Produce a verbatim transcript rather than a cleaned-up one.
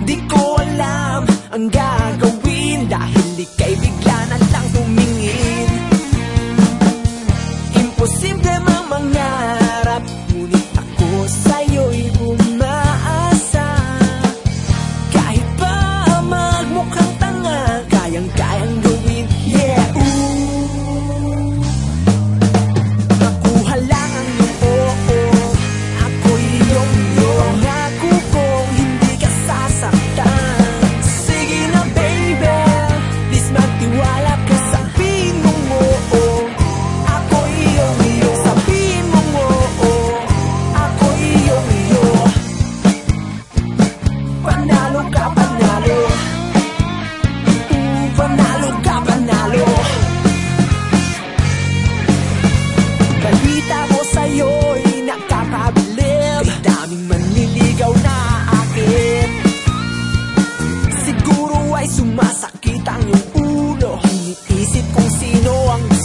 Di ko alam ang gagawin dahil ika'y bigla na lang tumingin. Imposible mang mangarap, ngunit ako sa'yo'y umaasa. Kahit pa magmukhang tanga, kayang-kayang gawin, yeah, ooh. Makuha lang ang iyong oo, ako'y iyong iyo. Pangako kong hindi ka sasaktan. Sige na baby, please magtiwala ka. Sabihin mong oo, ako'y iyong iyo. Sabihin mong oo, ako'y iyong iyo. Panalo ka, panalo. Ooh, panalo ka, panalo. Balita ko sa'yo'y nakakabilib, may daming manliligaw na akin. Siguro ay sumasakit ang iyong ulo, ngunit isip kung sino ang